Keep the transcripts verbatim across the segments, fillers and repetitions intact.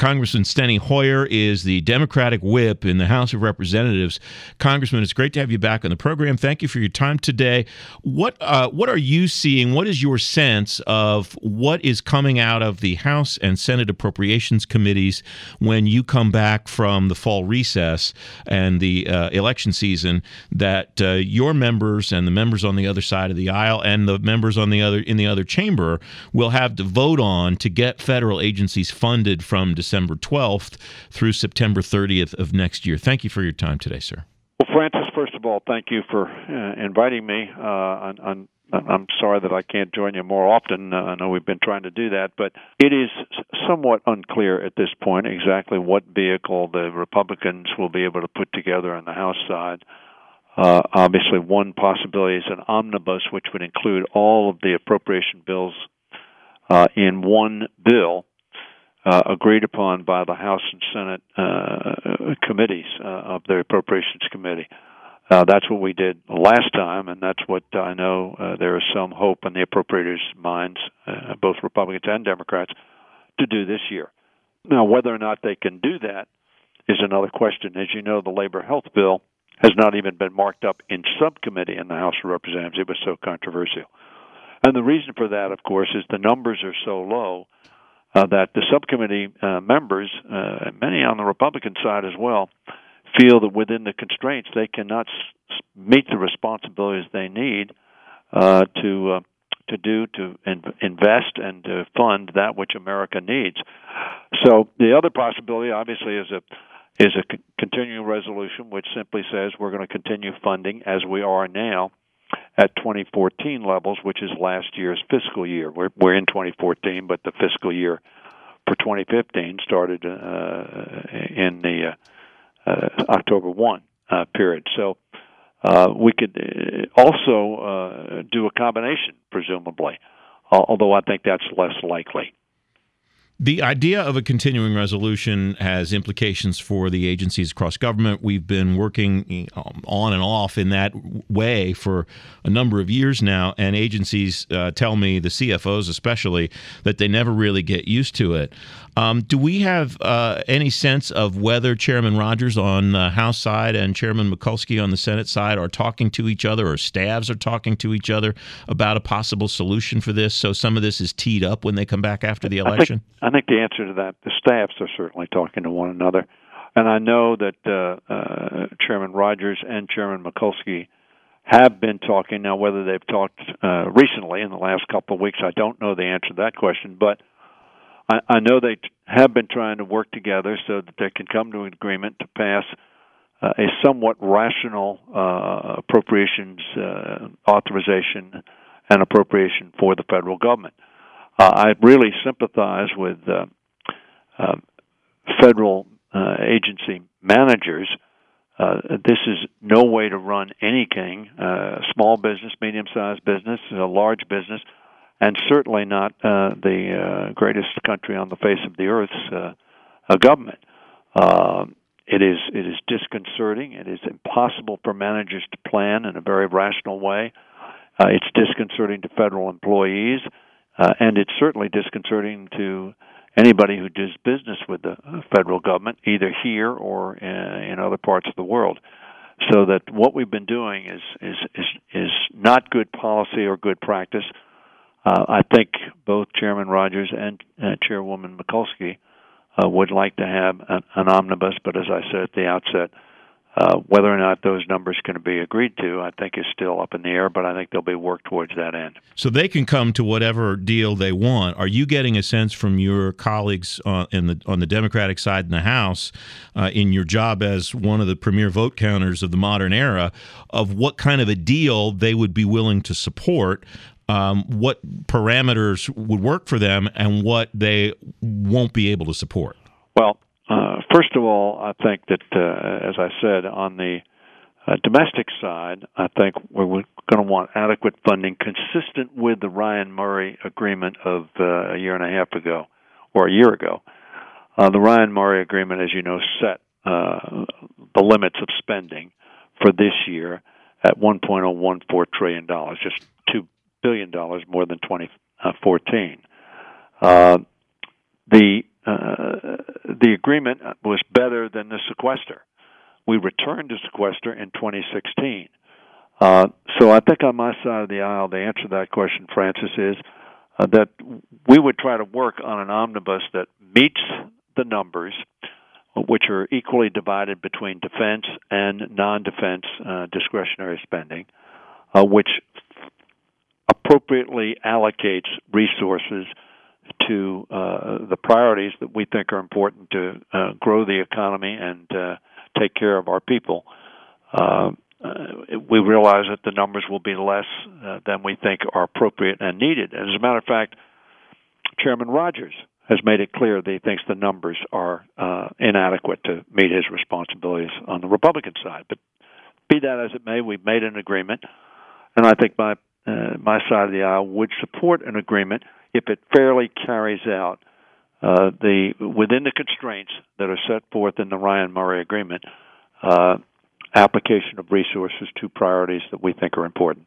Congressman Steny Hoyer is the Democratic whip in the House of Representatives. Congressman, it's great to have you back on the program. Thank you for your time today. What uh, what are you seeing? What is your sense of what is coming out of the House and Senate Appropriations Committees when you come back from the fall recess and the uh, election season, that uh, your members and the members on the other side of the aisle and the members on the other in the other chamber will have to vote on to get federal agencies funded from December twelfth through September thirtieth of next year? Thank you for your time today, sir. Well, Francis, first of all, thank you for uh, inviting me. Uh, on, on, I'm sorry that I can't join you more often. Uh, I know we've been trying to do that, but it is somewhat unclear at this point exactly what vehicle the Republicans will be able to put together on the House side. Uh, obviously, one possibility is an omnibus, which would include all of the appropriation bills uh, in one bill, uh, agreed upon by the House and Senate uh, committees uh, of the Appropriations Committee. Uh, that's what we did last time, and that's what I know uh, there is some hope in the appropriators' minds, uh, both Republicans and Democrats, to do this year. Now, whether or not they can do that is another question. As you know, the Labor Health Bill has not even been marked up in subcommittee in the House of Representatives. It was so controversial. And the reason for that, of course, is the numbers are so low uh, that the subcommittee uh, members, uh, many on the Republican side as well, feel that within the constraints they cannot s- meet the responsibilities they need uh, to uh, to do to in- invest and to fund that which America needs. So the other possibility, obviously, is a is a c- continuing resolution which simply says we're going to continue funding as we are now at twenty fourteen levels, which is last year's fiscal year. We're, we're in twenty fourteen, but the fiscal year for twenty fifteen started uh, in the uh, uh, October first uh, period. So uh, we could also uh, do a combination, presumably, although I think that's less likely. The idea of a continuing resolution has implications for the agencies across government. We've been working on and off in that way for a number of years now, and agencies uh, tell me, the C F Os especially, that they never really get used to it. Um, do we have uh, any sense of whether Chairman Rogers on the House side and Chairman Mikulski on the Senate side are talking to each other, or staffs are talking to each other about a possible solution for this, so some of this is teed up when they come back after the election? I think, I think the answer to that, the staffs are certainly talking to one another. And I know that uh, uh, Chairman Rogers and Chairman Mikulski have been talking. Now, whether they've talked uh, recently in the last couple of weeks, I don't know the answer to that question, but I, I know they t- have been trying to work together so that they can come to an agreement to pass uh, a somewhat rational uh, appropriations uh, authorization and appropriation for the federal government. Uh, I really sympathize with uh, uh, federal uh, agency managers. Uh, this is no way to run anything, uh, small business, medium-sized business, a large business, and certainly not uh, the uh, greatest country on the face of the earth's uh, uh, government. Uh, it is it is disconcerting. It is impossible for managers to plan in a very rational way. Uh, it's disconcerting to federal employees. Uh, and it's certainly disconcerting to anybody who does business with the federal government, either here or in, in other parts of the world. So that what we've been doing is is is, is not good policy or good practice. Uh, I think both Chairman Rogers and uh, Chairwoman Mikulski uh, would like to have an, an omnibus, but as I said at the outset, Uh, whether or not those numbers can be agreed to, I think is still up in the air, but I think there'll be work towards that end. So they can come to whatever deal they want. Are you getting a sense from your colleagues uh, in the, on the Democratic side in the House, uh, in your job as one of the premier vote counters of the modern era, of what kind of a deal they would be willing to support, um, what parameters would work for them, and what they won't be able to support? Well, Uh, first of all, I think that, uh, as I said, on the uh, domestic side, I think we're going to want adequate funding consistent with the Ryan Murray agreement of uh, a year and a half ago, or a year ago. Uh, the Ryan Murray agreement, as you know, set uh, the limits of spending for this year at one point oh one four trillion dollars, just two billion dollars more than twenty fourteen. Uh, the uh, the agreement was better than the sequester. We returned to sequester in twenty sixteen. Uh, so I think on my side of the aisle, the answer to that question, Francis, is uh, that we would try to work on an omnibus that meets the numbers, which are equally divided between defense and non-defense uh, discretionary spending, uh, which appropriately allocates resources to uh, the priorities that we think are important to uh, grow the economy and uh, take care of our people. Uh, uh, we realize that the numbers will be less uh, than we think are appropriate and needed. And as a matter of fact, Chairman Rogers has made it clear that he thinks the numbers are uh, inadequate to meet his responsibilities on the Republican side. But be that as it may, we've made an agreement, and I think my uh, my side of the aisle would support an agreement if it fairly carries out uh, the within the constraints that are set forth in the Ryan Murray Agreement, uh, application of resources to priorities that we think are important.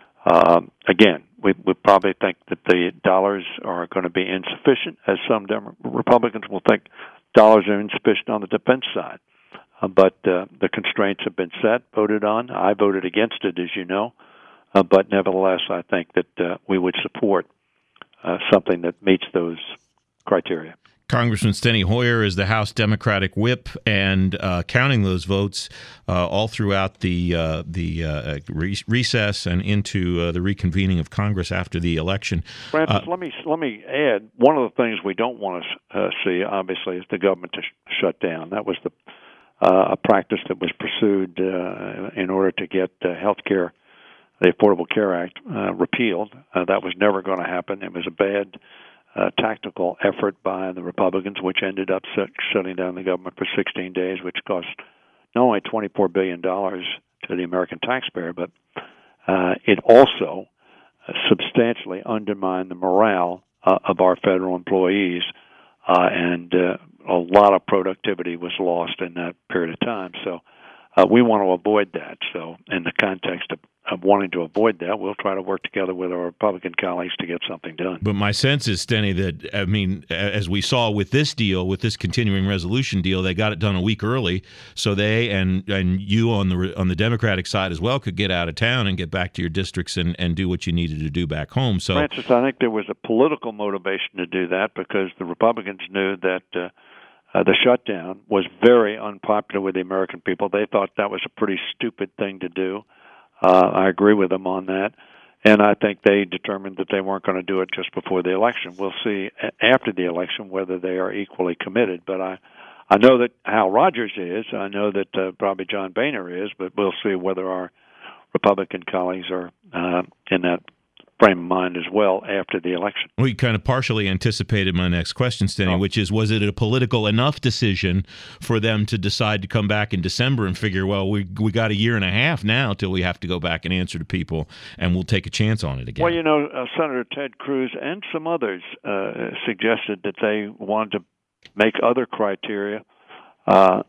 Um, again, we, we probably think that the dollars are going to be insufficient, as some Dem- Republicans will think dollars are insufficient on the defense side. Uh, but uh, the constraints have been set, voted on. I voted against it, as you know. Uh, but nevertheless, I think that uh, we would support uh, something that meets those criteria. Congressman Steny Hoyer is the House Democratic whip, and uh, counting those votes uh, all throughout the uh, the uh, re- recess and into uh, the reconvening of Congress after the election. Francis, uh, let me let me add one of the things we don't want to uh, see, obviously, is the government to sh- shut down. That was the uh, a practice that was pursued uh, in order to get uh, health care, the Affordable Care Act, uh, repealed. Uh, that was never going to happen. It was a bad Uh, tactical effort by the Republicans, which ended up set, shutting down the government for sixteen days, which cost not only twenty-four billion dollars to the American taxpayer, but uh, it also uh, substantially undermined the morale uh, of our federal employees, uh, and uh, a lot of productivity was lost in that period of time. So uh, we want to avoid that. So in the context of of wanting to avoid that, we'll try to work together with our Republican colleagues to get something done. But my sense is, Steny, that, I mean, as we saw with this deal, with this continuing resolution deal, they got it done a week early, so they and and you on the on the Democratic side as well could get out of town and get back to your districts and, and do what you needed to do back home. So, Francis, I think there was a political motivation to do that because the Republicans knew that uh, uh, the shutdown was very unpopular with the American people. They thought that was a pretty stupid thing to do. Uh, I agree with them on that, and I think they determined that they weren't going to do it just before the election. We'll see after the election whether they are equally committed. But I, I know that Hal Rogers is. I know that uh, probably John Boehner is. But we'll see whether our Republican colleagues are uh, in that frame of mind as well after the election. We kind of partially anticipated my next question, Steny, oh. which is, was it a political enough decision for them to decide to come back in December and figure, well, we we got a year and a half now till we have to go back and answer to people, and we'll take a chance on it again? Well, you know, uh, Senator Ted Cruz and some others uh, suggested that they wanted to make other criteria uh,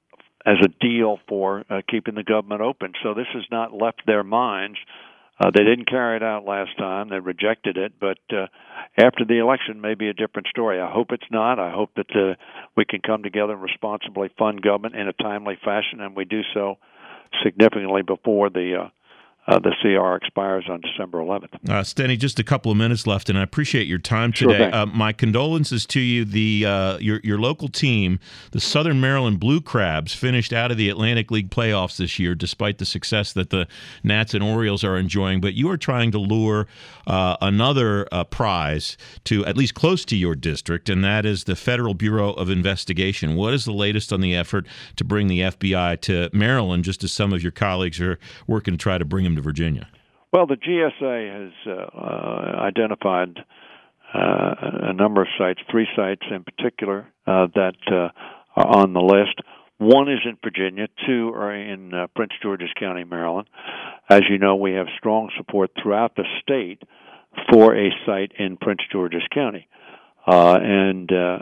as a deal for uh, keeping the government open. So this has not left their minds. Uh, they didn't carry it out last time. They rejected it. But uh, after the election may be a different story. I hope it's not. I hope that uh, we can come together and responsibly fund government in a timely fashion, and we do so significantly before the uh, uh, the C R expires on December eleventh. Uh, Steny, just a couple of minutes left, and I appreciate your time Sure today. thing. Uh, my condolences to you. The uh, your your local team, the Southern Maryland Blue Crabs, finished out of the Atlantic League playoffs this year, despite the success that the Nats and Orioles are enjoying. But you are trying to lure uh, another uh, prize to at least close to your district, and that is the Federal Bureau of Investigation. What is the latest on the effort to bring the F B I to Maryland, just as some of your colleagues are working to try to bring them to Virginia? Well, the G S A has uh, uh, identified uh, a number of sites, three sites in particular, uh, that uh, are on the list. One is in Virginia, two are in uh, Prince George's County, Maryland. As you know, we have strong support throughout the state for a site in Prince George's County. Uh, and uh,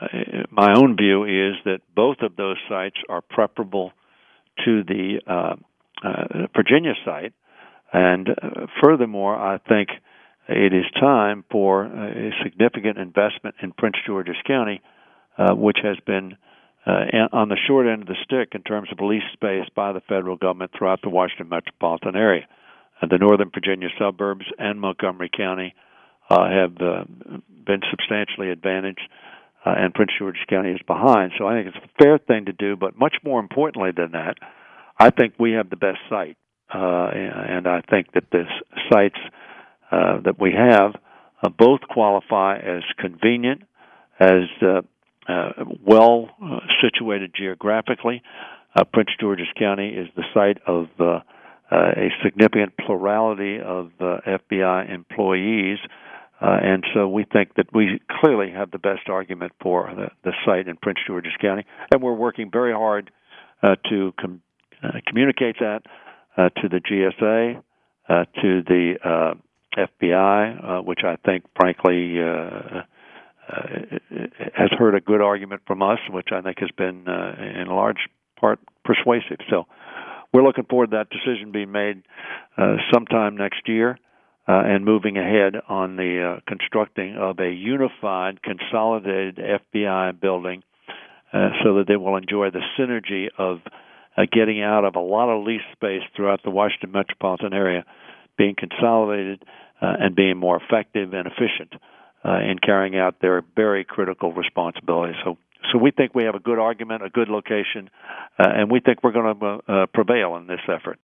my own view is that both of those sites are preferable to the uh, uh, Virginia site. And uh, furthermore, I think it is time for a significant investment in Prince George's County uh, which has been uh, on the short end of the stick in terms of lease space by the federal government throughout the Washington metropolitan area. Uh, the Northern Virginia suburbs and Montgomery County uh, have uh, been substantially advantaged, uh, and Prince George's County is behind. So I think it's a fair thing to do, but much more importantly than that, I think we have the best site, uh, and I think that the sites uh, that we have uh, both qualify as convenient, as uh, uh, well uh, situated geographically. Uh, Prince George's County is the site of uh, uh, a significant plurality of uh, F B I employees, uh, and so we think that we clearly have the best argument for the, the site in Prince George's County, and we're working very hard uh, to com- uh, communicate that uh, to the G S A, uh, to the uh, F B I, uh, which I think, frankly, uh, uh, has heard a good argument from us, which I think has been, uh, in large part, persuasive. So we're looking forward to that decision being made uh, sometime next year uh, and moving ahead on the uh, constructing of a unified, consolidated F B I building uh, so that they will enjoy the synergy of uh, getting out of a lot of lease space throughout the Washington metropolitan area, being consolidated uh, and being more effective and efficient uh, in carrying out their very critical responsibilities. So, so we think we have a good argument, a good location, uh, and we think we're going to uh, prevail in this effort.